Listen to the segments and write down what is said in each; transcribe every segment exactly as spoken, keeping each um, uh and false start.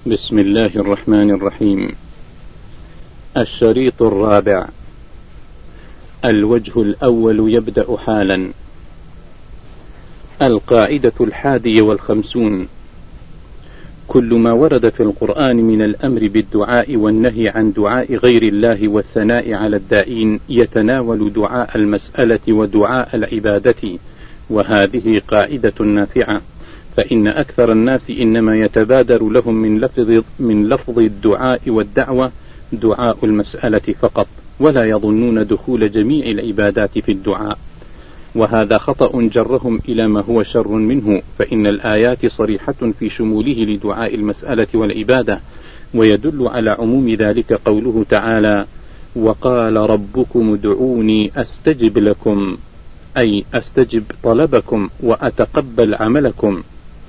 بسم الله الرحمن الرحيم. الشريط الرابع. الوجه الأول يبدأ حالا. القاعدة الحادية والخمسون: كل ما ورد في القرآن من الأمر بالدعاء والنهي عن دعاء غير الله والثناء على الداعين يتناول دعاء المسألة ودعاء العبادة، وهذه قاعدة نافعة، فإن أكثر الناس إنما يتبادر لهم من لفظ, من لفظ الدعاء والدعوة دعاء المسألة فقط، ولا يظنون دخول جميع العبادات في الدعاء، وهذا خطأ جرهم إلى ما هو شر منه، فإن الآيات صريحة في شموله لدعاء المسألة والعبادة، ويدل على عموم ذلك قوله تعالى: وقال ربكم ادعوني أستجب لكم، أي أستجب طلبكم وأتقبل عملكم.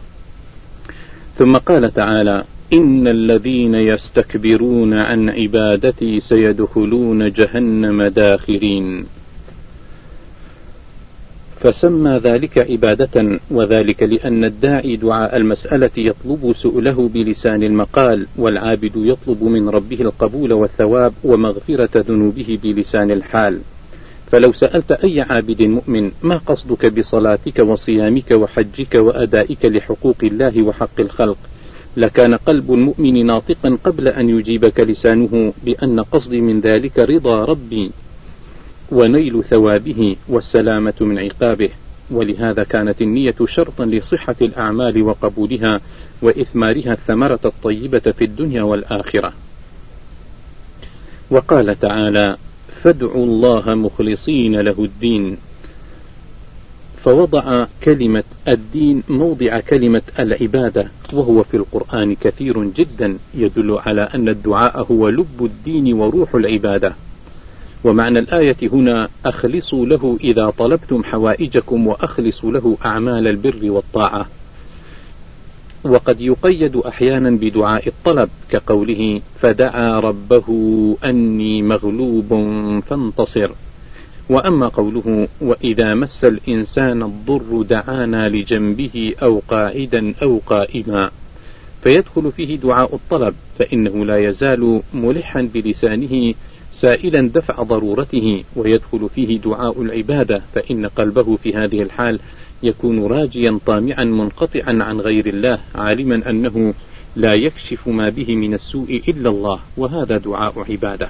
ثم قال تعالى: إن الذين يستكبرون عن عبادتي سيدخلون جهنم داخرين. فسمى ذلك عبادة، وذلك لأن الداعي دعاء المسألة يطلب سؤله بلسان المقال، والعابد يطلب من ربه القبول والثواب ومغفرة ذنوبه بلسان الحال. فلو سألت أي عابد مؤمن: ما قصدك بصلاتك وصيامك وحجك وأدائك لحقوق الله وحق الخلق؟ لكان قلب المؤمن ناطقا قبل أن يجيبك لسانه بأن قصدي من ذلك رضا ربي ونيل ثوابه والسلامة من عقابه. ولهذا كانت النية شرطا لصحة الأعمال وقبولها وإثمارها الثمرة الطيبة في الدنيا والآخرة. وقال تعالى: فادعوا الله مخلصين له الدين. فوضع كلمة الدين موضع كلمة العبادة، وهو في القرآن كثير جدا يدل على أن الدعاء هو لب الدين وروح العبادة. ومعنى الآية هنا: أخلصوا له إذا طلبتم حوائجكم وأخلصوا له أعمال البر والطاعة. وقد يقيد أحيانا بدعاء الطلب كقوله: فدعا ربه أني مغلوب فانتصر. وأما قوله: وإذا مس الإنسان الضر دعانا لجنبه أو قاعدا أو قائما، فيدخل فيه دعاء الطلب، فإنه لا يزال ملحا بلسانه سائلا دفع ضرورته، ويدخل فيه دعاء العبادة، فإن قلبه في هذه الحال يكون راجيا طامعا منقطعا عن غير الله، عالما أنه لا يكشف ما به من السوء إلا الله، وهذا دعاء عبادة.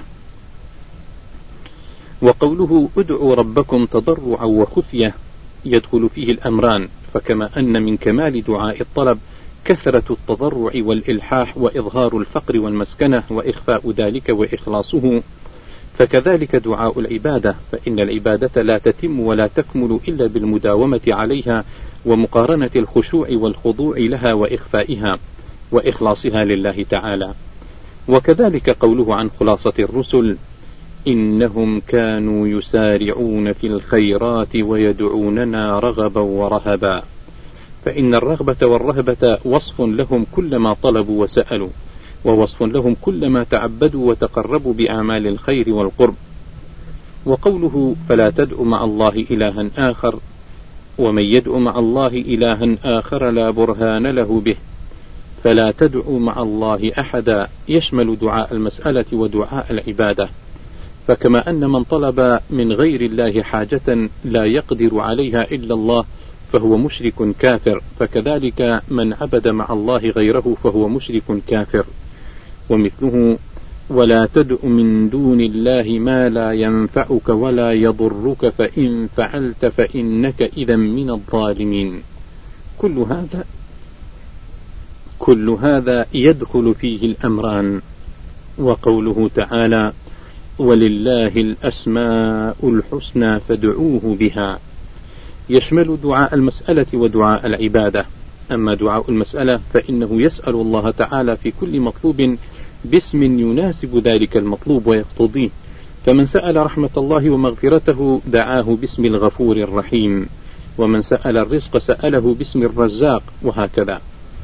وقوله: ادعوا ربكم تضرعا وخفية، يدخل فيه الأمران، فكما أن من كمال دعاء الطلب كثرة التضرع والإلحاح وإظهار الفقر والمسكنة وإخفاء ذلك وإخلاصه، فكذلك دعاء العبادة، فإن العبادة لا تتم ولا تكمل إلا بالمداومة عليها ومقارنة الخشوع والخضوع لها وإخفائها وإخلاصها لله تعالى. وكذلك قوله عن خلاصة الرسل: إنهم كانوا يسارعون في الخيرات ويدعوننا رغبا ورهبا، فإن الرغبة والرهبة وصف لهم كلما طلبوا وسألوا، ووصف لهم كلما تعبدوا وتقربوا بأعمال الخير والقرب. وقوله: فلا تدع مع الله إلها آخر، ومن يدع مع الله إلها آخر لا برهان له به، فلا تدع مع الله أحدا، يشمل دعاء المسألة ودعاء العبادة. فكما أن من طلب من غير الله حاجة لا يقدر عليها إلا الله فهو مشرك كافر، فكذلك من عبد مع الله غيره فهو مشرك كافر. ومثله: ولا تدع من دون الله ما لا ينفعك ولا يضرك فإن فعلت فإنك إذا من الظالمين. كل هذا كل هذا يدخل فيه الأمران. وقوله تعالى: ولله الأسماء الحسنى فادعوه بها، يشمل دعاء المسألة ودعاء العبادة. أما دعاء المسألة فإنه يسأل الله تعالى في كل مطلوب باسم يناسب ذلك المطلوب ويقتضيه، فمن سأل رحمة الله ومغفرته دعاه باسم الغفور الرحيم، ومن سأل الرزق سأله باسم الرزاق، وهكذا.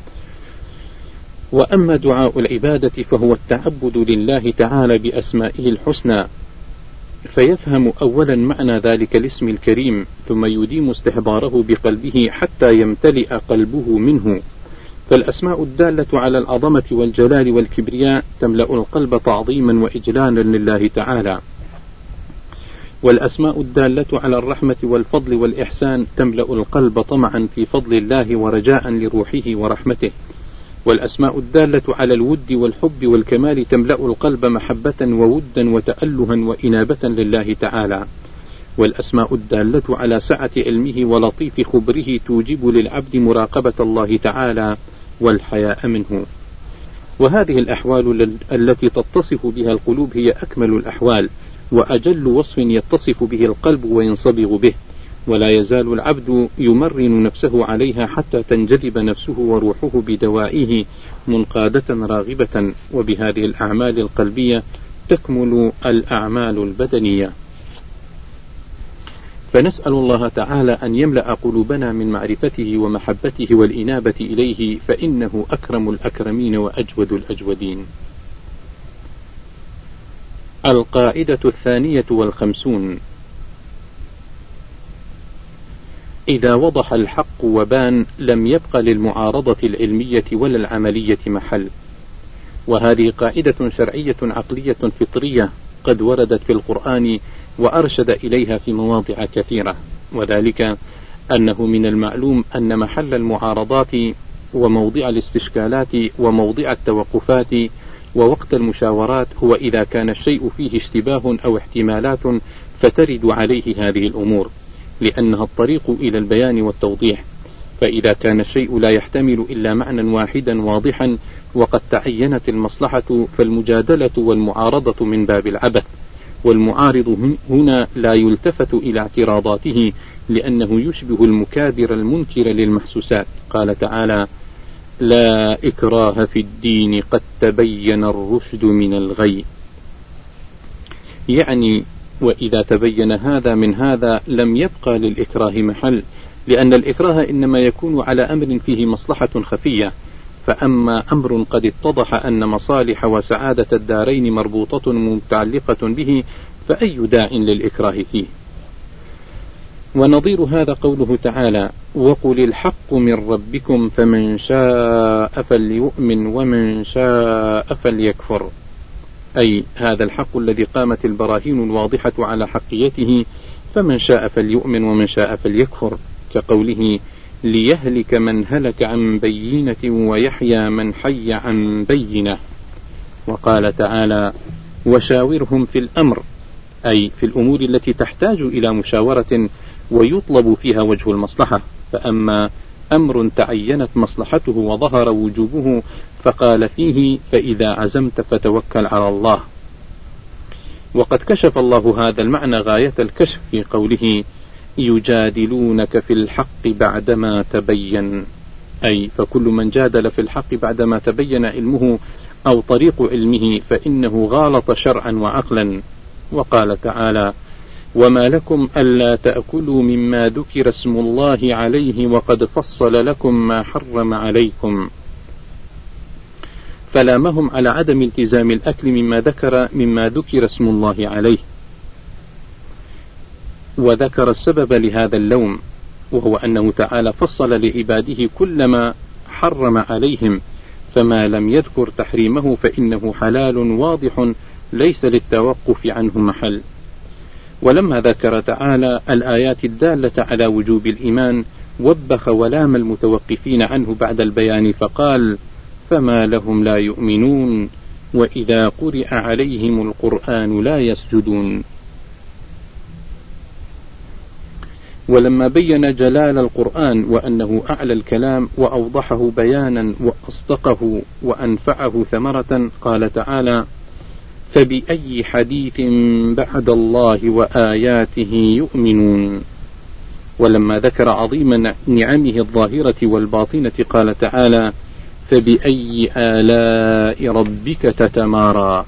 وأما دعاء العبادة فهو التعبد لله تعالى بأسمائه الحسنى، فيفهم أولا معنى ذلك الاسم الكريم، ثم يديم استحضاره بقلبه حتى يمتلئ قلبه منه، فالأسماء الدالة على العظمة والجلال والكبرياء تملأ القلب تعظيما وإجلالا لله تعالى، والأسماء الدالة على الرحمة والفضل والإحسان تملأ القلب طمعا في فضل الله ورجاء لروحه ورحمته، والأسماء الدالة على الود والحب والكمال تملأ القلب محبة وودا وتألها وإنابة لله تعالى، والأسماء الدالة على سعة علمه ولطيف خبره توجب للعبد مراقبة الله تعالى والحياء منه. وهذه الأحوال التي تتصف بها القلوب هي أكمل الأحوال وأجل وصف يتصف به القلب وينصبغ به، ولا يزال العبد يمرن نفسه عليها حتى تنجذب نفسه وروحه بدوائه منقادة راغبة، وبهذه الأعمال القلبية تكمل الأعمال البدنية. فنسأل الله تعالى أن يملأ قلوبنا من معرفته ومحبته والإنابة إليه، فإنه أكرم الأكرمين وأجود الأجودين. القاعدة الثانية والخمسون: إذا وضح الحق وبان لم يبق للمعارضة العلمية ولا العملية محل. وهذه قاعدة شرعية عقلية فطرية قد وردت في القرآن وأرشد إليها في مواضع كثيرة، وذلك أنه من المعلوم أن محل المعارضات وموضع الاستشكالات وموضع التوقفات ووقت المشاورات هو إذا كان الشيء فيه اشتباه أو احتمالات فترد عليه هذه الأمور، لأنها الطريق إلى البيان والتوضيح. فإذا كان الشيء لا يحتمل إلا معنى واحدا واضحا وقد تعينت المصلحة فالمجادلة والمعارضة من باب العبث، والمعارض هنا لا يلتفت إلى اعتراضاته لأنه يشبه المكابر المنكر للمحسوسات. قال تعالى: لا إكراه في الدين قد تبين الرشد من الغي. يعني وإذا تبين هذا من هذا لم يبقى للإكراه محل، لأن الإكراه إنما يكون على أمر فيه مصلحة خفية، فأما أمر قد اتضح أن مصالح وسعادة الدارين مربوطة متعلقة به فأي داع للإكراه فيه. ونظير هذا قوله تعالى: وقل الحق من ربكم فمن شاء فليؤمن ومن شاء فليكفر، أي هذا الحق الذي قامت البراهين الواضحة على حقيته، فمن شاء فليؤمن ومن شاء فليكفر، كقوله: ليهلك من هلك عن بينة ويحيى من حي عن بينة. وقال تعالى: وشاورهم في الأمر، أي في الأمور التي تحتاج إلى مشاورة ويطلب فيها وجه المصلحة. فأما أمر تعينت مصلحته وظهر وجوبه فقال فيه: فإذا عزمت فتوكل على الله. وقد كشف الله هذا المعنى غاية الكشف في قوله: يجادلونك في الحق بعدما تبين، أي فكل من جادل في الحق بعدما تبين علمه أو طريق علمه فإنه غالط شرعا وعقلا. وقال تعالى: وما لكم ألا تأكلوا مما ذكر اسم الله عليه وقد فصل لكم ما حرم عليكم. فلامهم على عدم التزام الأكل مما ذكر مما ذكر اسم الله عليه، وذكر السبب لهذا اللوم، وهو أنه تعالى فصل لعباده كل ما حرم عليهم، فما لم يذكر تحريمه فإنه حلال واضح ليس للتوقف عنه محل. ولما ذكر تعالى الآيات الدالة على وجوب الإيمان وبخ ولام المتوقفين عنه بعد البيان فقال: فما لهم لا يؤمنون وإذا قرئ عليهم القرآن لا يسجدون. ولما بين جلال القرآن وأنه أعلى الكلام وأوضحه بيانا وأصدقه وأنفعه ثمرة قال تعالى: فبأي حديث بعد الله وآياته يؤمنون. ولما ذكر عظيم نعمه الظاهرة والباطنة قال تعالى: فبأي آلاء ربك تتمارى.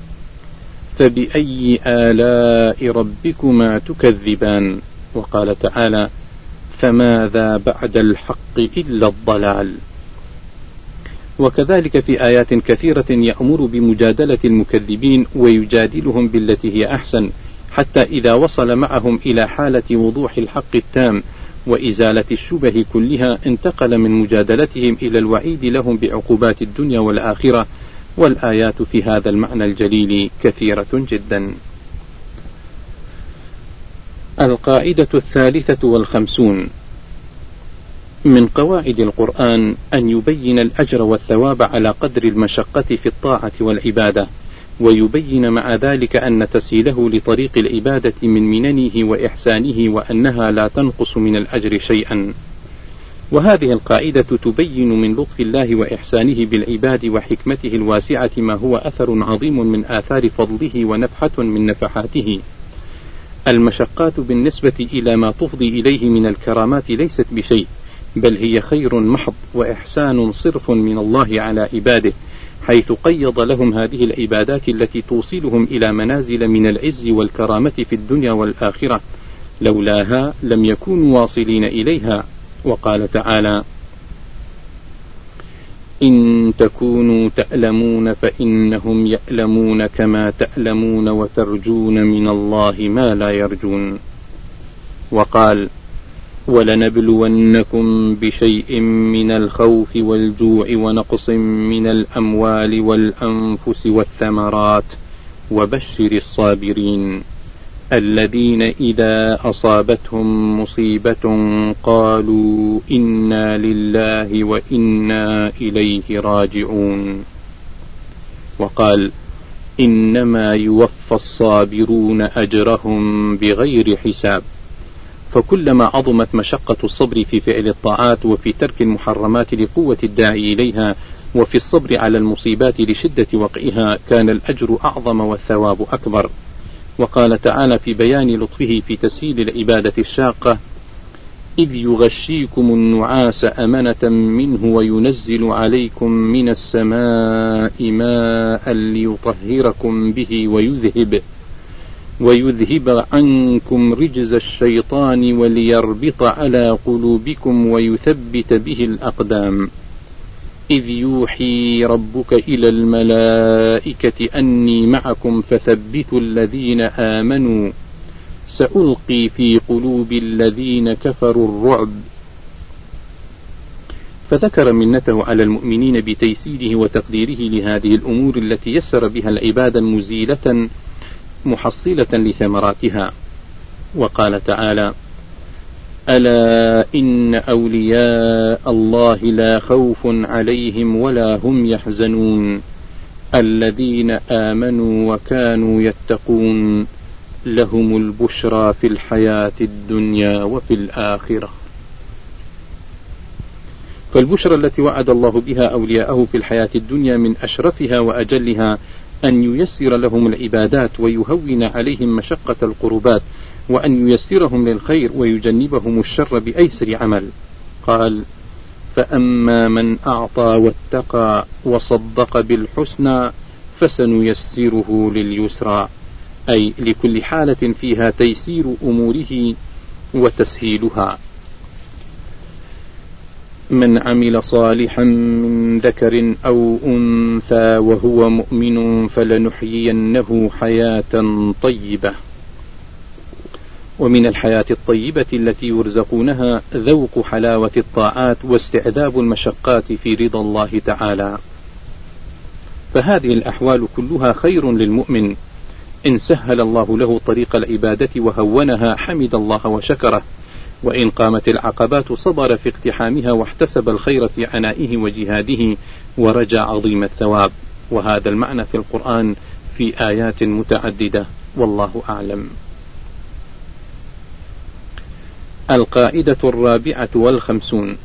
فبأي آلاء ربكما تكذبان. وقال تعالى: فماذا بعد الحق إلا الضلال. وكذلك في آيات كثيرة يأمر بمجادلة المكذبين ويجادلهم بالتي هي أحسن، حتى إذا وصل معهم إلى حالة وضوح الحق التام وإزالة الشبه كلها انتقل من مجادلتهم إلى الوعيد لهم بعقوبات الدنيا والآخرة، والآيات في هذا المعنى الجليل كثيرة جدا. القاعدة الثالثة والخمسون من قواعد القرآن أن يبين الأجر والثواب على قدر المشقة في الطاعة والعبادة، ويبين مع ذلك أن تسهيله لطريق العبادة من مننه وإحسانه، وأنها لا تنقص من الأجر شيئا. وهذه القاعدة تبين من لطف الله وإحسانه بالعباد وحكمته الواسعة ما هو أثر عظيم من آثار فضله ونفحة من نفحاته. المشقات بالنسبة إلى ما تفضي إليه من الكرامات ليست بشيء، بل هي خير محض وإحسان صرف من الله على عباده، حيث قيض لهم هذه العبادات التي توصلهم إلى منازل من العز والكرامة في الدنيا والآخرة، لولاها لم يكونوا واصلين إليها. وقال تعالى: إن تكونوا تألمون فإنهم يألمون كما تألمون وترجون من الله ما لا يرجون. وقال: ولنبلونكم بشيء من الخوف والجوع ونقص من الأموال والأنفس والثمرات وبشر الصابرين الذين إذا أصابتهم مصيبة قالوا إنا لله وإنا إليه راجعون. وقال: إنما يوفى الصابرون أجرهم بغير حساب. فكلما عظمت مشقة الصبر في فعل الطاعات وفي ترك المحرمات لقوة الداعي إليها، وفي الصبر على المصيبات لشدة وقعها، كان الأجر أعظم والثواب أكبر. وقال تعالى في بيان لطفه في تسهيل العبادة الشاقة: إذ يغشيكم النعاس أمنة منه وينزل عليكم من السماء ماء ليطهركم به ويذهب ويذهب عنكم رجز الشيطان وليربط على قلوبكم ويثبت به الأقدام. إذ يوحي ربك إلى الملائكة أني معكم فثبتوا الذين آمنوا سألقي في قلوب الذين كفروا الرعب. فذكر منته على المؤمنين بتيسيره وتقديره لهذه الأمور التي يسر بها العبادة مزيلة محصلة لثمراتها. وقال تعالى: ألا إن أولياء الله لا خوف عليهم ولا هم يحزنون الذين آمنوا وكانوا يتقون لهم البشرى في الحياة الدنيا وفي الآخرة. فالبشرى التي وعد الله بها أولياءه في الحياة الدنيا من أشرفها وأجلها أن ييسر لهم العبادات ويهون عليهم مشقة القربات، وأن ييسرهم للخير ويجنبهم الشر بأيسر عمل. قال: فأما من أعطى واتقى وصدق بالحسنى فسنيسره لليسرى، أي لكل حالة فيها تيسير أموره وتسهيلها. من عمل صالحا من ذكر أو أنثى وهو مؤمن فلنحيينه حياة طيبة. ومن الحياة الطيبة التي يرزقونها ذوق حلاوة الطاعات واستعذاب المشقات في رضا الله تعالى. فهذه الأحوال كلها خير للمؤمن، إن سهل الله له طريق العبادة وهونها حمد الله وشكره، وإن قامت العقبات صبر في اقتحامها واحتسب الخير في عنائه وجهاده ورجى عظيم الثواب. وهذا المعنى في القرآن في آيات متعددة، والله أعلم. القاعدة الرابعة والخمسون: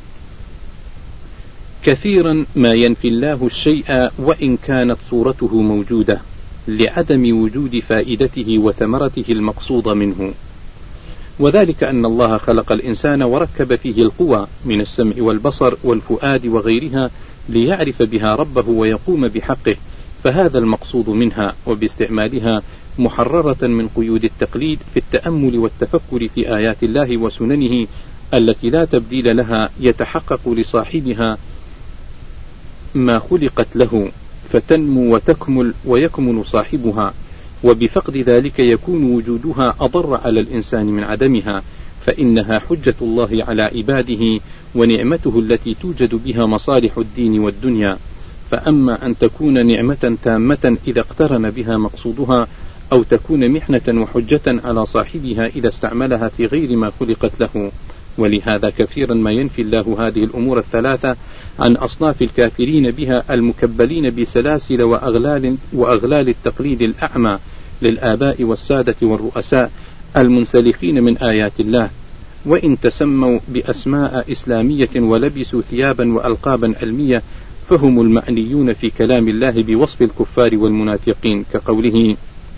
كثيرا ما ينفي الله الشيء وإن كانت صورته موجودة، لعدم وجود فائدته وثمرته المقصود منه. وذلك أن الله خلق الإنسان وركب فيه القوى من السمع والبصر والفؤاد وغيرها ليعرف بها ربه ويقوم بحقه، فهذا المقصود منها، وباستعمالها محررة من قيود التقليد في التأمل والتفكر في آيات الله وسننه التي لا تبديل لها، يتحقق لصاحبها ما خلقت له فتنمو وتكمل ويكمل صاحبها، وبفقد ذلك يكون وجودها أضر على الإنسان من عدمها، فإنها حجة الله على عباده ونعمته التي توجد بها مصالح الدين والدنيا. فأما أن تكون نعمة تامة إذا اقترن بها مقصودها، أو تكون محنة وحجة على صاحبها إذا استعملها في غير ما خلقت له. ولهذا كثيرا ما ينفي الله هذه الأمور الثلاثة عن أصناف الكافرين بها المكبلين بسلاسل وأغلال, وأغلال التقليد الأعمى للآباء والسادة والرؤساء المنسلخين من آيات الله، وإن تسموا بأسماء إسلامية ولبسوا ثيابا وألقابا علمية فهم المعنيون في كلام الله بوصف الكفار والمنافقين، كقوله: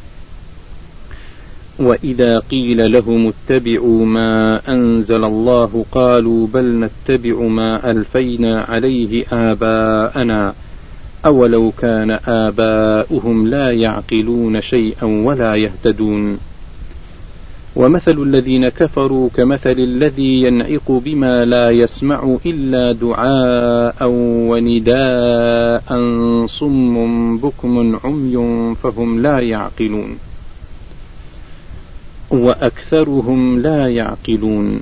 وإذا قيل لهم اتبعوا ما أنزل الله قالوا بل نتبع ما ألفينا عليه آباءنا أولو كان آباؤهم لا يعقلون شيئا ولا يهتدون. ومثل الذين كفروا كمثل الذي ينعق بما لا يسمع إلا دعاء ونداء صم بكم عمي فهم لا يعقلون وأكثرهم لا يعقلون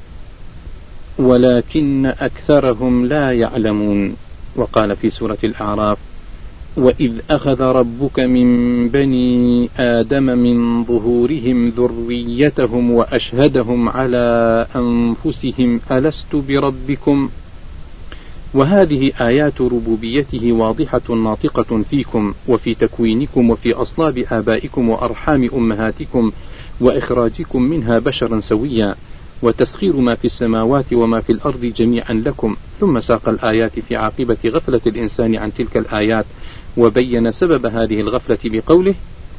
ولكن أكثرهم لا يعلمون. وقال في سورة الأعراف: وإذ أخذ ربك من بني آدم من ظهورهم ذريتهم وأشهدهم على أنفسهم ألست بربكم. وهذه آيات ربوبيته واضحة ناطقة فيكم وفي تكوينكم وفي أصلاب آبائكم وأرحام أمهاتكم وإخراجكم منها بشرا سويا، وتسخير ما في السماوات وما في الأرض جميعا لكم. ثم ساق الآيات في عاقبة غفلة الإنسان عن تلك الآيات، وبين سبب هذه الغفلة بقوله: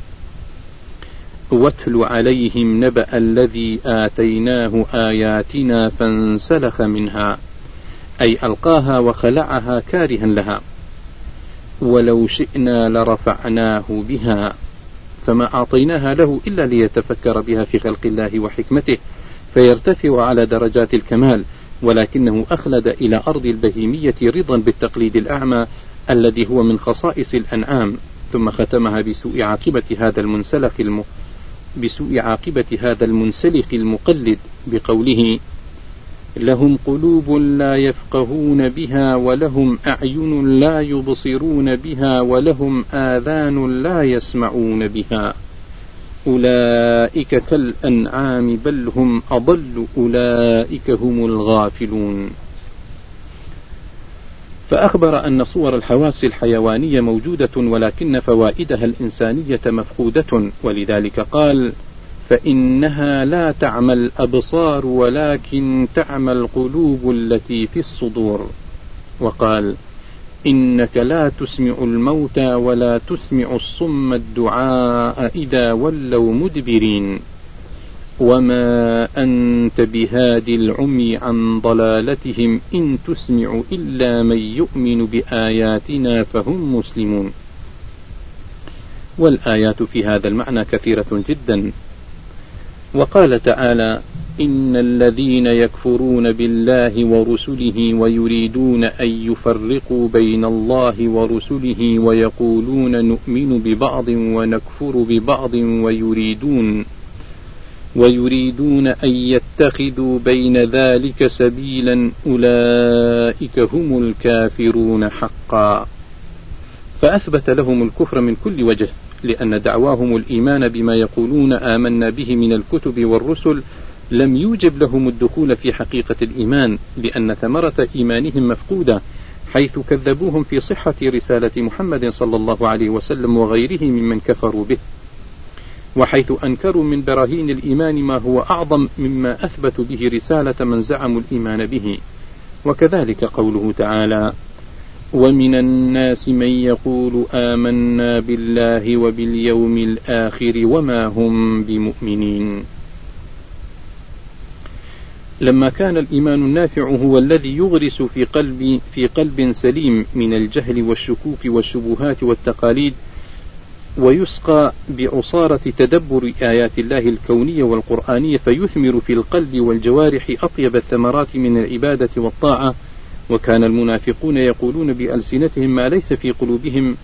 واتل عليهم نبأ الذي آتيناه آياتنا فانسلخ منها، أي ألقاها وخلعها كارها لها، ولو شئنا لرفعناه بها فما أعطيناها له إلا ليتفكر بها في خلق الله وحكمته فيرتفع على درجات الكمال، ولكنه أخلد إلى أرض البهيمية رضا بالتقليد الأعمى الذي هو من خصائص الأنعام. ثم ختمها بسوء عاقبة هذا المنسلخ الم... بسوء عاقبة هذا المنسلخ المقلد بقوله: لهم قلوب لا يفقهون بها ولهم أعين لا يبصرون بها ولهم آذان لا يسمعون بها أولئك كالأنعام بل هم أضل أولئك هم الغافلون. فأخبر أن صور الحواس الحيوانية موجودة ولكن فوائدها الإنسانية مفقودة، ولذلك قال: فإنها لا تعمى الأبصار ولكن تعمى القلوب التي في الصدور. وقال: إنك لا تسمع الموتى ولا تسمع الصم الدعاء إذا ولوا مدبرين وما أنت بهادي العمي عن ضلالتهم إن تسمع إلا من يؤمن بآياتنا فهم مسلمون. والآيات في هذا المعنى كثيرة جدا. وقال تعالى: إن الذين يكفرون بالله ورسله ويريدون أن يفرقوا بين الله ورسله ويقولون نؤمن ببعض ونكفر ببعض ويريدون ويريدون أن يتخذوا بين ذلك سبيلا أولئك هم الكافرون حقا. فأثبت لهم الكفر من كل وجه، لأن دعواهم الإيمان بما يقولون آمنا به من الكتب والرسل لم يوجب لهم الدخول في حقيقة الإيمان، لأن ثمرة إيمانهم مفقودة، حيث كذبوهم في صحة رسالة محمد صلى الله عليه وسلم وغيره ممن كفروا به، وحيث أنكروا من براهين الإيمان ما هو أعظم مما أثبتوا به رسالة من زعموا الإيمان به. وكذلك قوله تعالى: ومن الناس من يقول آمنا بالله وباليوم الآخر وما هم بمؤمنين. لما كان الإيمان النافع هو الذي يغرس في قلب في قلب سليم من الجهل والشكوك والشبهات والتقاليد، ويسقى بعصارة تدبر آيات الله الكونية والقرآنية، فيثمر في القلب والجوارح أطيب الثمرات من العبادة والطاعة. وكان المنافقون يقولون بألسنتهم ما ليس في قلوبهم،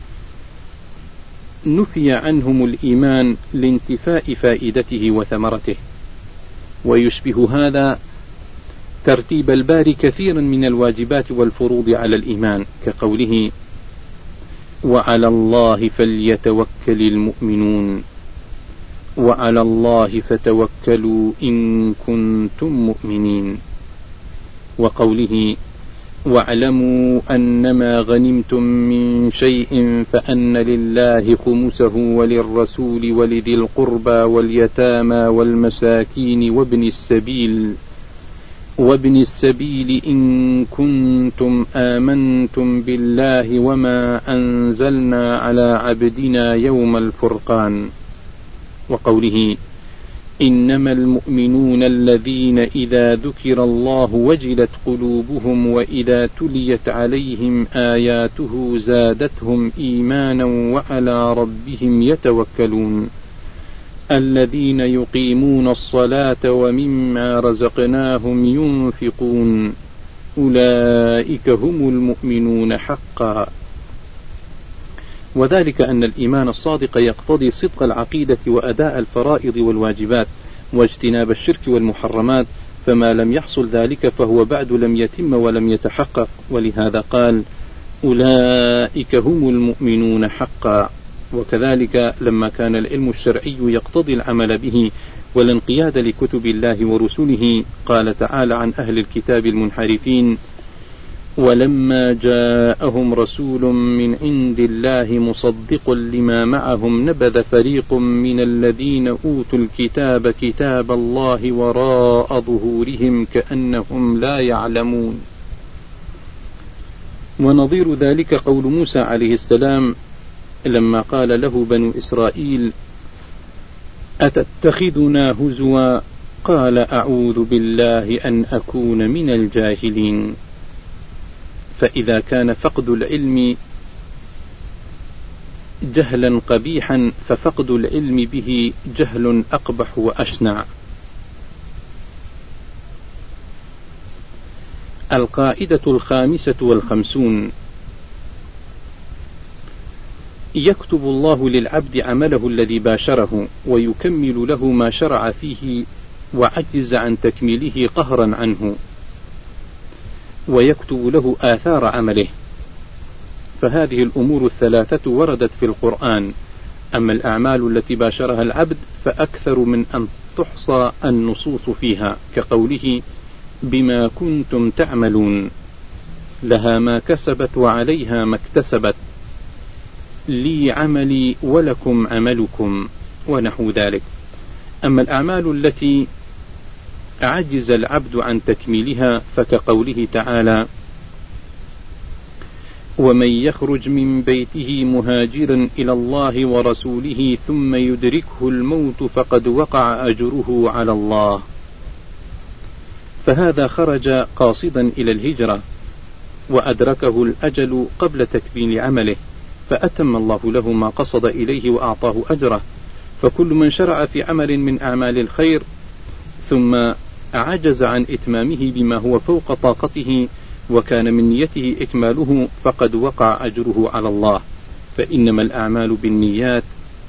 نفي عنهم الإيمان لانتفاء فائدته وثمرته. ويشبه هذا ترتيب الباري كثيرا من الواجبات والفروض على الإيمان، كقوله: وعلى الله فليتوكل المؤمنون، وعلى الله فتوكلوا إن كنتم مؤمنين، وقوله: واعلموا أنما غنمتم من شيء فأن لله خمسه وللرسول ولذي القربى واليتامى والمساكين وابن السبيل وابن السبيل إن كنتم آمنتم بالله وما أنزلنا على عبدنا يوم الفرقان، وقوله: إنما المؤمنون الذين إذا ذكر الله وجلت قلوبهم وإذا تليت عليهم آياته زادتهم إيمانا وعلى ربهم يتوكلون الذين يقيمون الصلاة ومما رزقناهم ينفقون أولئك هم المؤمنون حقا. وذلك أن الإيمان الصادق يقتضي صدق العقيدة وأداء الفرائض والواجبات واجتناب الشرك والمحرمات، فما لم يحصل ذلك فهو بعد لم يتم ولم يتحقق، ولهذا قال: أولئك هم المؤمنون حقا. وكذلك لما كان العلم الشرعي يقتضي العمل به والانقياد لكتب الله ورسله، قال تعالى عن أهل الكتاب المنحرفين: ولما جاءهم رسول من عند الله مصدق لما معهم نبذ فريق من الذين أوتوا الكتاب كتاب الله وراء ظهورهم كأنهم لا يعلمون. ونظير ذلك قول موسى عليه السلام لما قال له بنو إسرائيل: أتتخذنا هزوا قال: أعوذ بالله أن أكون من الجاهلين. فإذا كان فقد العلم جهلا قبيحا ففقد العلم به جهل أقبح وأشنع. القاعدة الخامسة والخمسون: يكتب الله للعبد عمله الذي باشره ويكمل له ما شرع فيه وعجز عن تكميله قهرا عنه، ويكتب له آثار عمله. فهذه الأمور الثلاثة وردت في القرآن، أما الأعمال التي باشرها العبد فأكثر من أن تحصى النصوص فيها، كقوله: بما كنتم تعملون، لها ما كسبت وعليها ما اكتسبت، لي عملي ولكم عملكم، ونحو ذلك. أما الأعمال التي عجز العبد عن تكميلها فكقوله تعالى: ومن يخرج من بيته مهاجرا إلى الله ورسوله ثم يدركه الموت فقد وقع أجره على الله، فهذا خرج قاصدا إلى الهجرة وأدركه الأجل قبل تكميل عمله، فأتم الله له ما قصد إليه وأعطاه أجره. فكل من شرع في عمل من أعمال الخير ثم عجز عن إتمامه بما هو فوق طاقته وكان من نيته إكماله فقد وقع أجره على الله، فإنما الأعمال بالنيات.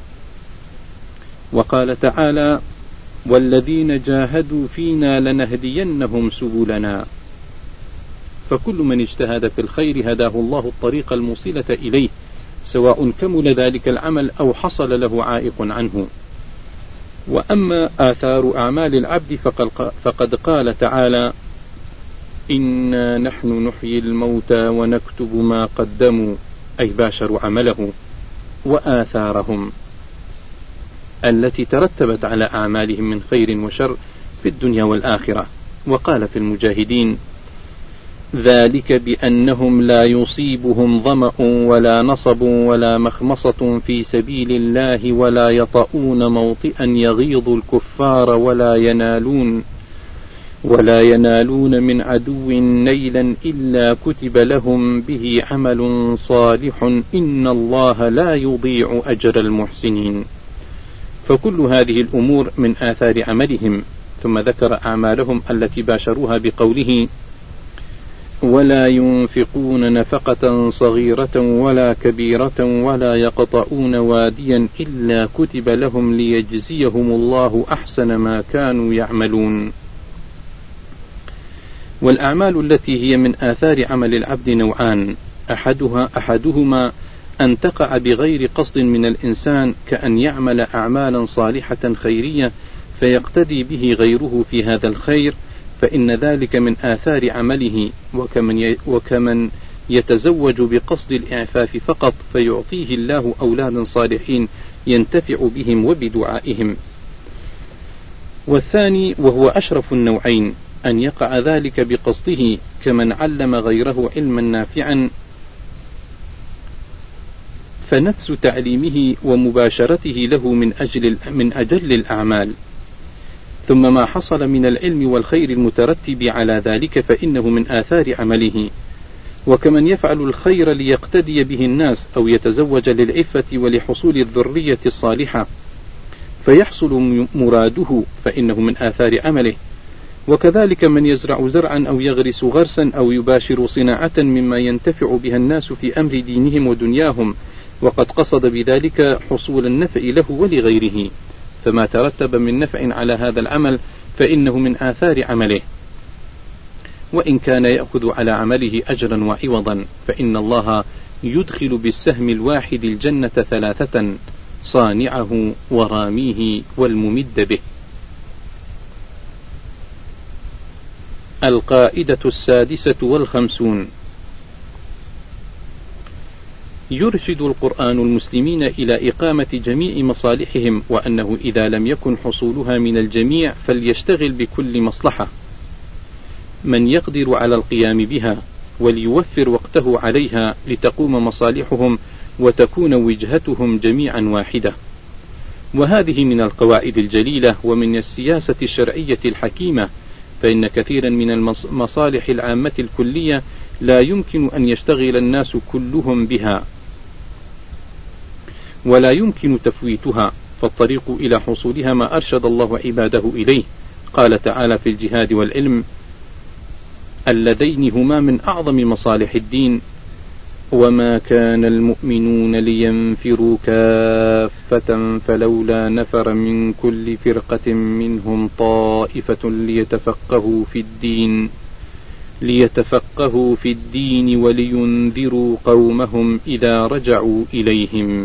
وقال تعالى: والذين جاهدوا فينا لنهدينهم سبلنا. فكل من اجتهد في الخير هداه الله الطريق الموصلة إليه، سواء كمل ذلك العمل أو حصل له عائق عنه. وأما آثار أعمال العبد فقد قال تعالى: إنا نحن نحيي الموتى ونكتب ما قدموا، أي باشروا عمله وآثارهم التي ترتبت على أعمالهم من خير وشر في الدنيا والآخرة. وقال في المجاهدين: ذلك بأنهم لا يصيبهم ظمأ ولا نصب ولا مخمصة في سبيل الله ولا يطؤون موطئا يغيظ الكفار ولا ينالون ولا ينالون من عدو نيلا إلا كتب لهم به عمل صالح إن الله لا يضيع أجر المحسنين. فكل هذه الأمور من آثار عملهم. ثم ذكر أعمالهم التي باشروها بقوله: ولا ينفقون نفقة صغيرة ولا كبيرة ولا يقطعون واديا إلا كتب لهم ليجزيهم الله أحسن ما كانوا يعملون. والأعمال التي هي من آثار عمل العبد نوعان، أحدها أحدهما أن تقع بغير قصد من الإنسان، كأن يعمل أعمالا صالحة خيرية فيقتدي به غيره في هذا الخير، فإن ذلك من آثار عمله، وكمن وكمن يتزوج بقصد الإعفاف فقط فيعطيه الله أولادا صالحين ينتفع بهم وبدعائهم. والثاني وهو أشرف النوعين أن يقع ذلك بقصده، كمن علم غيره علما نافعا فنفس تعليمه ومباشرته له من أجل من أجل الأعمال. ثم ما حصل من العلم والخير المترتب على ذلك فإنه من آثار عمله. وكمن يفعل الخير ليقتدي به الناس أو يتزوج للعفة ولحصول الذرية الصالحة فيحصل مراده، فإنه من آثار عمله. وكذلك من يزرع زرعا أو يغرس غرسا أو يباشر صناعة مما ينتفع بها الناس في أمر دينهم ودنياهم، وقد قصد بذلك حصول النفع له ولغيره، فما ترتب من نفع على هذا العمل فإنه من آثار عمله، وإن كان يأخذ على عمله أجرا وعوضا، فإن الله يدخل بالسهم الواحد الجنة ثلاثة، صانعه وراميه والممد به. القاعدة السادسة والخمسون: يرشد القرآن المسلمين إلى إقامة جميع مصالحهم، وأنه إذا لم يكن حصولها من الجميع فليشتغل بكل مصلحة من يقدر على القيام بها، وليوفر وقته عليها لتقوم مصالحهم وتكون وجهتهم جميعا واحدة. وهذه من القواعد الجليلة ومن السياسة الشرعية الحكيمة، فإن كثيرا من المصالح العامة الكلية لا يمكن أن يشتغل الناس كلهم بها ولا يمكن تفويتها، فالطريق إلى حصولها ما أرشد الله عباده إليه. قال تعالى في الجهاد والعلم: اللذين هما من أعظم مصالح الدين، وما كان المؤمنون لينفروا كافة فلولا نفر من كل فرقة منهم طائفة ليتفقهوا في الدين ليتفقهوا في الدين ولينذروا قومهم إذا رجعوا إليهم.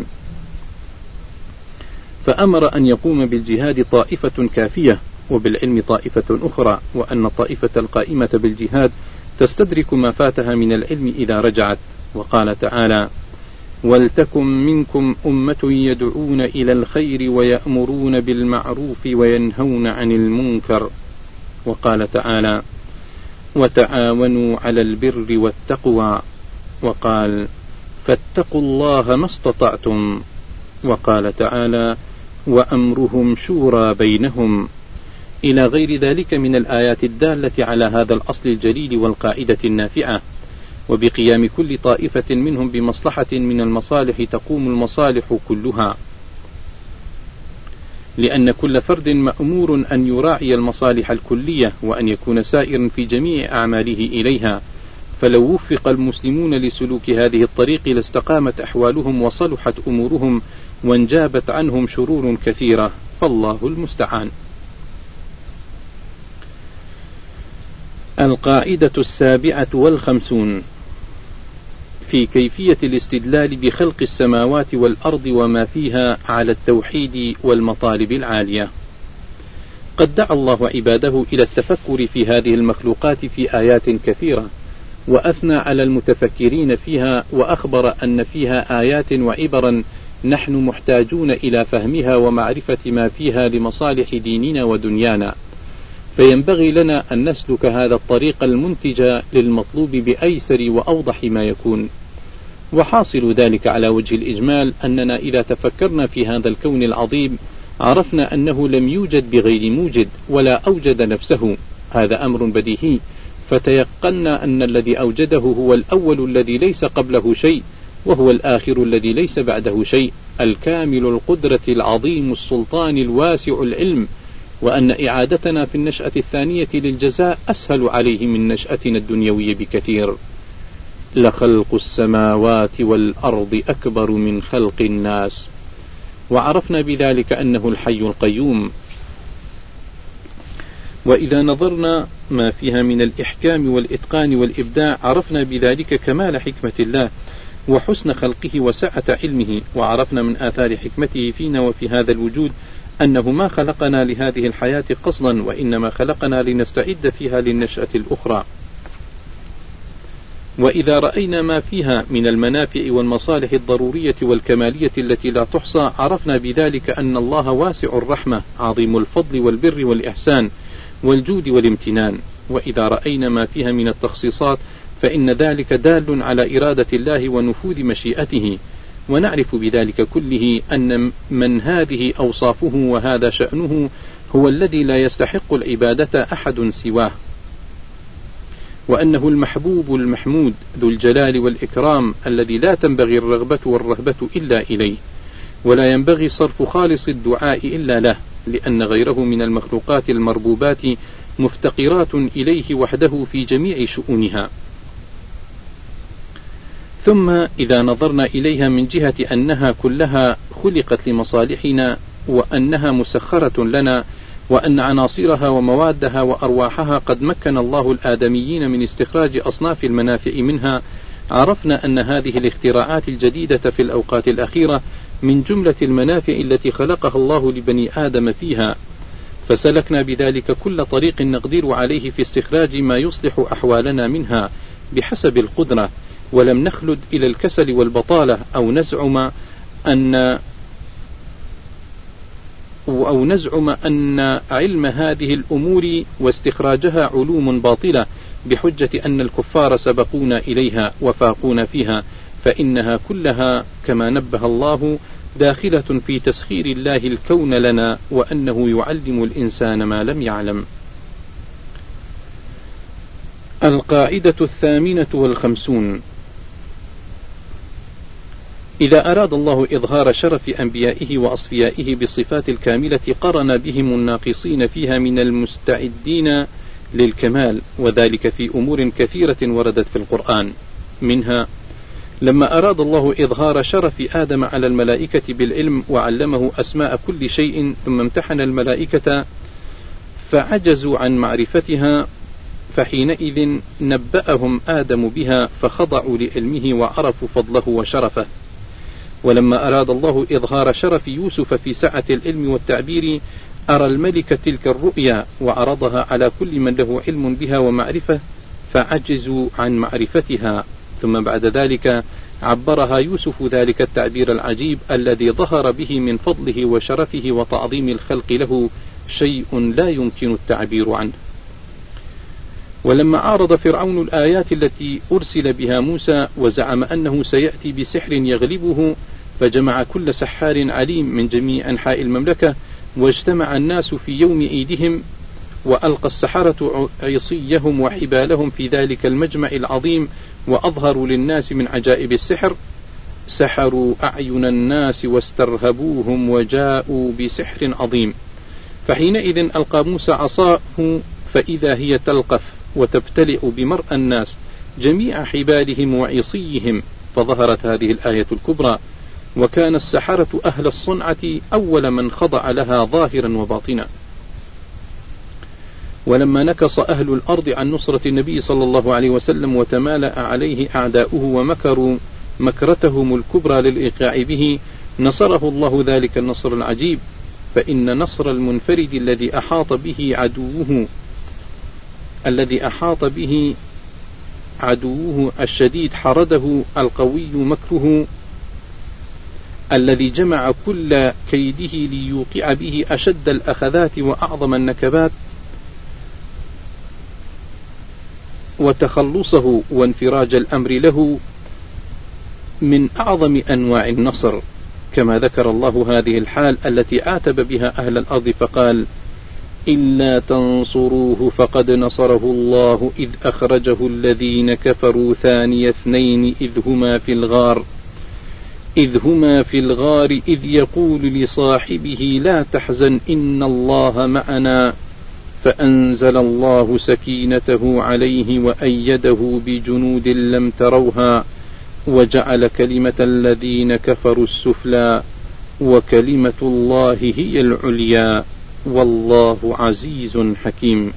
فأمر أن يقوم بالجهاد طائفة كافية، وبالعلم طائفة أخرى، وأن الطائفة القائمة بالجهاد تستدرك ما فاتها من العلم إذا رجعت. وقال تعالى: ولتكن منكم أمة يدعون إلى الخير ويأمرون بالمعروف وينهون عن المنكر. وقال تعالى: وتعاونوا على البر والتقوى. وقال: فاتقوا الله ما استطعتم. وقال تعالى: وأمرهم شورى بينهم، إلى غير ذلك من الآيات الدالة على هذا الأصل الجليل والقاعدة النافعة. وبقيام كل طائفة منهم بمصلحة من المصالح تقوم المصالح كلها، لأن كل فرد مأمور أن يراعي المصالح الكلية وأن يكون سائرا في جميع أعماله إليها. فلو وفق المسلمون لسلوك هذه الطريق لاستقامت أحوالهم وصلحت أمورهم وانجابت عنهم شرور كثيرة، فالله المستعان. القاعدة السابعة والخمسون: في كيفية الاستدلال بخلق السماوات والأرض وما فيها على التوحيد والمطالب العالية. قد دعا الله عباده إلى التفكر في هذه المخلوقات في آيات كثيرة، وأثنى على المتفكرين فيها، وأخبر أن فيها آيات وعبرا نحن محتاجون إلى فهمها ومعرفة ما فيها لمصالح ديننا ودنيانا، فينبغي لنا أن نسلك هذا الطريق المنتج للمطلوب بأيسر وأوضح ما يكون. وحاصل ذلك على وجه الإجمال أننا إذا تفكرنا في هذا الكون العظيم عرفنا أنه لم يوجد بغير موجد ولا أوجد نفسه، هذا أمر بديهي، فتيقنا أن الذي أوجده هو الأول الذي ليس قبله شيء، وهو الآخر الذي ليس بعده شيء، الكامل القدرة العظيم السلطان الواسع العلم، وأن إعادتنا في النشأة الثانية للجزاء أسهل عليه من نشأتنا الدنيوية بكثير. لخلق السماوات والأرض أكبر من خلق الناس. وعرفنا بذلك أنه الحي القيوم. وإذا نظرنا ما فيها من الإحكام والإتقان والإبداع عرفنا بذلك كمال حكمة الله وحسن خلقه وسعة علمه. وعرفنا من آثار حكمته فينا وفي هذا الوجود أنه ما خلقنا لهذه الحياة قصدا، وإنما خلقنا لنستعد فيها للنشأة الأخرى. وإذا رأينا ما فيها من المنافع والمصالح الضرورية والكمالية التي لا تحصى عرفنا بذلك أن الله واسع الرحمة عظيم الفضل والبر والإحسان والجود والامتنان. وإذا رأينا ما فيها من التخصيصات فإن ذلك دال على إرادة الله ونفوذ مشيئته. ونعرف بذلك كله أن من هذه أوصافه وهذا شأنه هو الذي لا يستحق العبادة أحد سواه، وأنه المحبوب المحمود ذو الجلال والإكرام الذي لا تنبغي الرغبة والرهبة إلا إليه، ولا ينبغي صرف خالص الدعاء إلا له، لأن غيره من المخلوقات المربوبات مفتقرات إليه وحده في جميع شؤونها. ثم إذا نظرنا إليها من جهة أنها كلها خلقت لمصالحنا وأنها مسخرة لنا، وأن عناصرها وموادها وأرواحها قد مكن الله الآدميين من استخراج أصناف المنافع منها، عرفنا أن هذه الاختراعات الجديدة في الأوقات الأخيرة من جملة المنافع التي خلقها الله لبني آدم فيها. فسلكنا بذلك كل طريق نقدر عليه في استخراج ما يصلح أحوالنا منها بحسب القدرة، ولم نخلد إلى الكسل والبطالة أو نزعم أن أو نزعم أن علم هذه الأمور واستخراجها علوم باطلة بحجة أن الكفار سبقونا إليها وفاقونا فيها، فإنها كلها كما نبه الله داخلة في تسخير الله الكون لنا، وأنه يعلم الإنسان ما لم يعلم. القاعدة الثامنة والخمسون: إذا أراد الله إظهار شرف أنبيائه وأصفيائه بالصفات الكاملة قرن بهم الناقصين فيها من المستعدين للكمال، وذلك في أمور كثيرة وردت في القرآن. منها لما أراد الله إظهار شرف آدم على الملائكة بالعلم وعلمه أسماء كل شيء، ثم امتحن الملائكة فعجزوا عن معرفتها، فحينئذ نبأهم آدم بها فخضعوا لعلمه وعرفوا فضله وشرفه. ولما أراد الله إظهار شرف يوسف في سعة العلم والتعبير أرى الملك تلك الرؤيا وعرضها على كل من له علم بها ومعرفة فعجزوا عن معرفتها، ثم بعد ذلك عبرها يوسف ذلك التعبير العجيب الذي ظهر به من فضله وشرفه وتعظيم الخلق له شيء لا يمكن التعبير عنه. ولما عارض فرعون الآيات التي أرسل بها موسى وزعم أنه سيأتي بسحر يغلبه، فجمع كل سحار عليم من جميع أنحاء المملكة، واجتمع الناس في يوم عيدهم، وألقى السحرة عصيهم وحبالهم في ذلك المجمع العظيم، وأظهروا للناس من عجائب السحر، سحروا أعين الناس واسترهبوهم وجاءوا بسحر عظيم. فحينئذ ألقى موسى عصاه فإذا هي تلقف وتبتلع بمرء الناس جميع حبالهم وعصيهم، فظهرت هذه الآية الكبرى، وكان السحرة أهل الصنعة أول من خضع لها ظاهرا وباطنا. ولما نكص أهل الأرض عن نصرة النبي صلى الله عليه وسلم وتمالأ عليه أعداؤه ومكروا مكرتهم الكبرى للإيقاع به، نصره الله ذلك النصر العجيب، فإن نصر المنفرد الذي أحاط به عدوه الذي أحاط به عدوه الشديد حرده القوي مكره، الذي جمع كل كيده ليوقع به أشد الأخذات وأعظم النكبات، وتخلصه وانفراج الأمر له من أعظم أنواع النصر، كما ذكر الله هذه الحال التي عاتب بها أهل الأرض فقال: إلا تنصروه فقد نصره الله إذ أخرجه الذين كفروا ثاني اثنين إذ هما في الغار إذ هما في الغار إذ يقول لصاحبه لا تحزن إن الله معنا فأنزل الله سكينته عليه وأيده بجنود لم تروها وجعل كلمة الذين كفروا السفلى وكلمة الله هي العليا والله عزيز حكيم.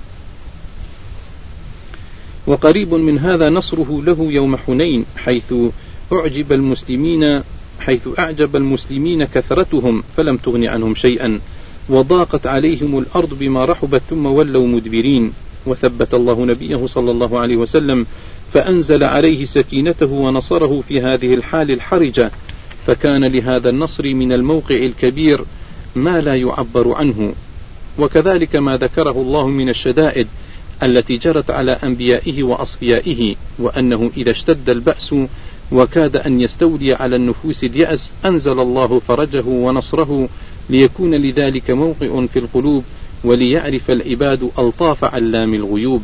وقريب من هذا نصره له يوم حنين، حيث أعجب المسلمين حيث أعجب المسلمين كثرتهم فلم تغن عنهم شيئا، وضاقت عليهم الأرض بما رحبت ثم ولوا مدبرين، وثبت الله نبيه صلى الله عليه وسلم فأنزل عليه سكينته ونصره في هذه الحال الحرجة، فكان لهذا النصر من الموقع الكبير ما لا يعبر عنه. وكذلك ما ذكره الله من الشدائد التي جرت على أنبيائه وأصفيائه، وأنه إذا اشتد البأس وكاد أن يستولي على النفوس اليأس أنزل الله فرجه ونصره، ليكون لذلك موقع في القلوب وليعرف العباد ألطاف علام الغيوب.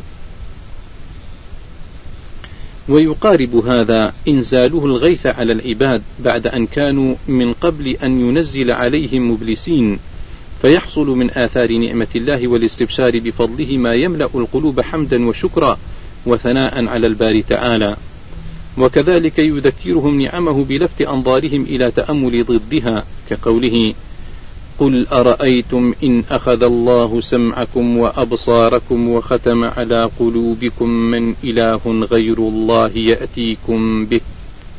ويقارب هذا إنزاله الغيث على العباد بعد أن كانوا من قبل أن ينزل عليهم مبلسين، فيحصل من آثار نعمة الله والاستبشار بفضله ما يملأ القلوب حمدا وشكرا وثناء على الباري تعالى. وكذلك يذكرهم نعمه بلفت أنظارهم إلى تأمل ضدها، كقوله قل أرأيتم إن أخذ الله سمعكم وأبصاركم وختم على قلوبكم من إله غير الله يأتيكم به،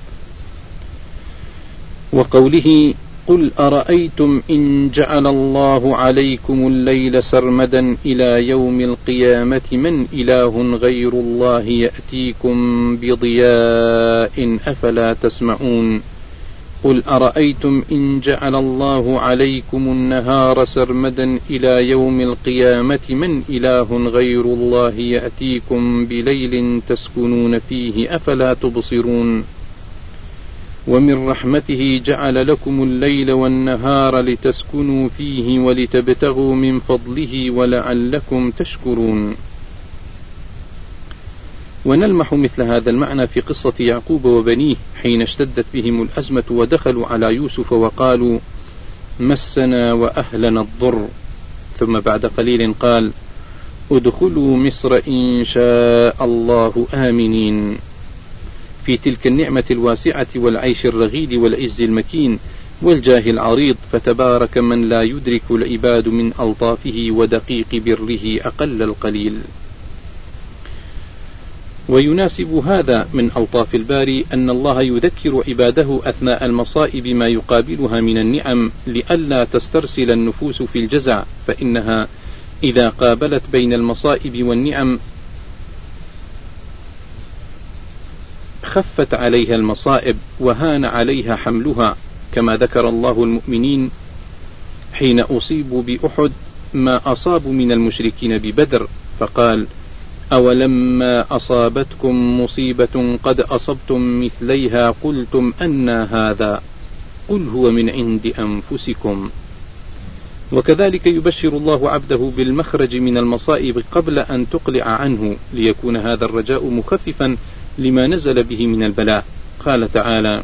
وقوله قل أرأيتم إن جعل الله عليكم الليل سرمدا إلى يوم القيامة من إله غير الله يأتيكم بضياء أفلا تسمعون. قل أرأيتم إن جعل الله عليكم النهار سرمدا إلى يوم القيامة من إله غير الله يأتيكم بليل تسكنون فيه أفلا تبصرون. ومن رحمته جعل لكم الليل والنهار لتسكنوا فيه ولتبتغوا من فضله ولعلكم تشكرون. ونلمح مثل هذا المعنى في قصة يعقوب وبنيه حين اشتدت بهم الأزمة ودخلوا على يوسف وقالوا مسنا وأهلنا الضر، ثم بعد قليل قال ادخلوا مصر إن شاء الله آمنين. في تلك النعمة الواسعة والعيش الرغيد والعز المكين والجاه العريض، فتبارك من لا يدرك العباد من ألطافه ودقيق بره أقل القليل. ويناسب هذا من ألطاف الباري أن الله يذكر عباده أثناء المصائب ما يقابلها من النعم لئلا تسترسل النفوس في الجزع، فإنها إذا قابلت بين المصائب والنعم خفت عليها المصائب وهان عليها حملها، كما ذكر الله المؤمنين حين أصيبوا بأحد ما أصابوا من المشركين ببدر، فقال أولما أصابتكم مصيبة قد أصبتم مثليها قلتم أنى هذا قل هو من عند أنفسكم. وكذلك يبشر الله عبده بالمخرج من المصائب قبل أن تقلع عنه، ليكون هذا الرجاء مخففا لما نزل به من البلاء. قال تعالى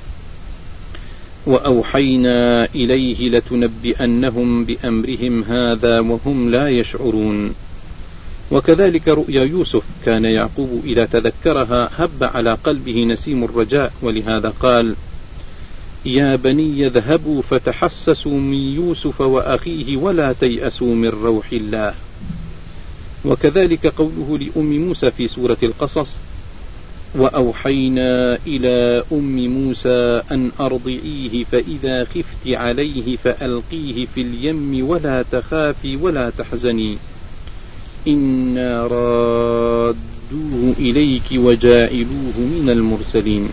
وأوحينا إليه لتنبئنهم بأمرهم هذا وهم لا يشعرون. وكذلك رؤيا يوسف كان يعقوب إذا تذكرها هب على قلبه نسيم الرجاء، ولهذا قال يا بني اذهبوا فتحسسوا من يوسف وأخيه ولا تيأسوا من روح الله. وكذلك قوله لأم موسى في سورة القصص وأوحينا إلى أم موسى أن أرضعيه فإذا خفت عليه فألقيه في اليم ولا تخافي ولا تحزني إنا رادوه إليك وجاعلوه من المرسلين.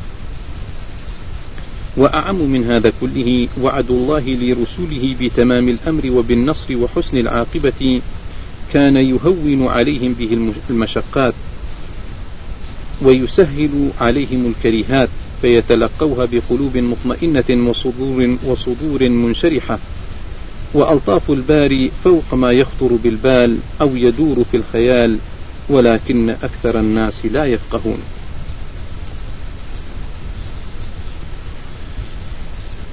وأعم من هذا كله وعد الله لرسله بتمام الأمر وبالنصر وحسن العاقبة، كان يهون عليهم به المشقات ويسهل عليهم الكريهات، فيتلقوها بقلوب مطمئنة وصدور, وصدور منشرحة. وألطاف الباري فوق ما يخطر بالبال أو يدور في الخيال، ولكن أكثر الناس لا يفقهون.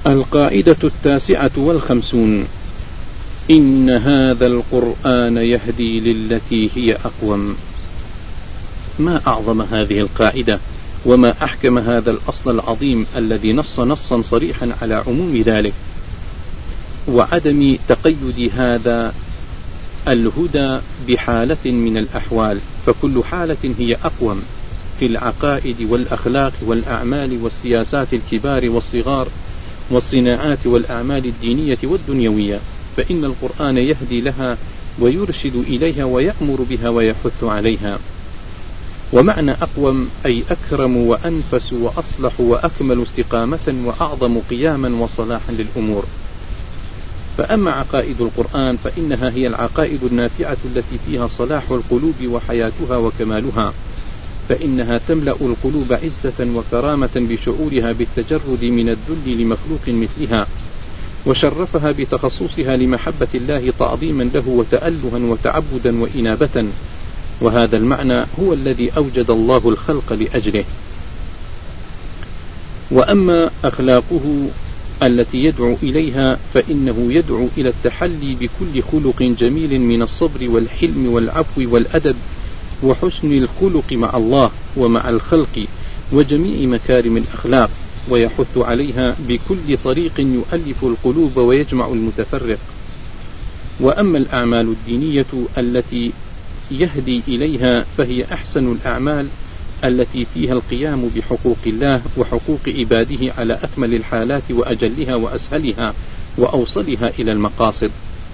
القاعدة التاسعة والخمسون: إن هذا القرآن يهدي للتي هي أقوم. ما أعظم هذه القاعدة، وما أحكم هذا الأصل العظيم الذي نص نصا صريحا على عموم ذلك وعدم تقيد هذا الهدى بحالة من الأحوال، فكل حالة هي أقوم في العقائد والأخلاق والأعمال والسياسات الكبار والصغار والصناعات والأعمال الدينية والدنيوية، فإن القرآن يهدي لها ويرشد إليها ويأمر بها ويحث عليها. ومعنى أقوم أي أكرم وأنفس وأصلح وأكمل استقامة وأعظم قياما وصلاحا للأمور. فأما عقائد القرآن فإنها هي العقائد النافعة التي فيها صلاح القلوب وحياتها وكمالها، فإنها تملأ القلوب عزة وكرامة بشعورها بالتجرد من الذل لمخلوق مثلها، وشرفها بتخصصها لمحبة الله تعظيما له وتألها وتعبدا وإنابة، وهذا المعنى هو الذي أوجد الله الخلق لأجله. وأما أخلاقه التي يدعو إليها فإنه يدعو إلى التحلي بكل خلق جميل من الصبر والحلم والعفو والأدب وحسن الخلق مع الله ومع الخلق وجميع مكارم الأخلاق، ويحث عليها بكل طريق يؤلف القلوب ويجمع المتفرق. وأما الأعمال الدينية التي يهدي إليها فهي أحسن الأعمال التي فيها القيام بحقوق الله وحقوق عباده على أكمل الحالات وأجلها وأسهلها وأوصلها إلى المقاصد.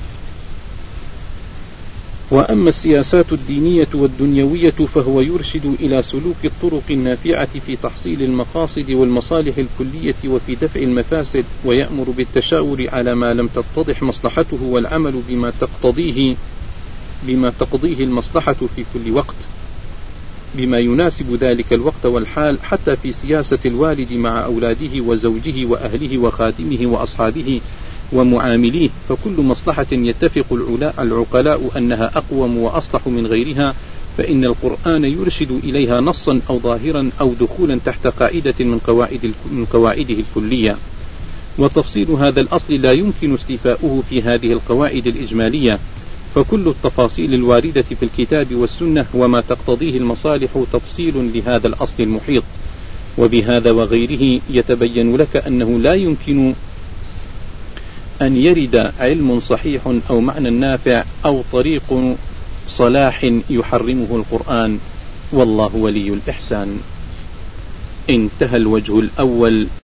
وأما السياسات الدينية والدنيوية فهو يرشد إلى سلوك الطرق النافعة في تحصيل المقاصد والمصالح الكلية وفي دفع المفاسد، ويأمر بالتشاور على ما لم تتضح مصلحته والعمل بما تقتضيه بما تقضيه المصلحة في كل وقت بما يناسب ذلك الوقت والحال، حتى في سياسة الوالد مع أولاده وزوجه وأهله وخادمه وأصحابه ومعامليه، فكل مصلحة يتفق العقلاء أنها أقوم وأصلح من غيرها فإن القرآن يرشد إليها نصا أو ظاهرا أو دخولا تحت قاعدة من قواعد من قواعده الكلية. وتفصيل هذا الأصل لا يمكن استيفاؤه في هذه القواعد الإجمالية، فكل التفاصيل الواردة في الكتاب والسنة وما تقتضيه المصالح تفصيل لهذا الأصل المحيط. وبهذا وغيره يتبين لك أنه لا يمكن أن يرد علم صحيح أو معنى نافع أو طريق صلاح يحرمه القرآن، والله ولي الإحسان. انتهى الوجه الأول.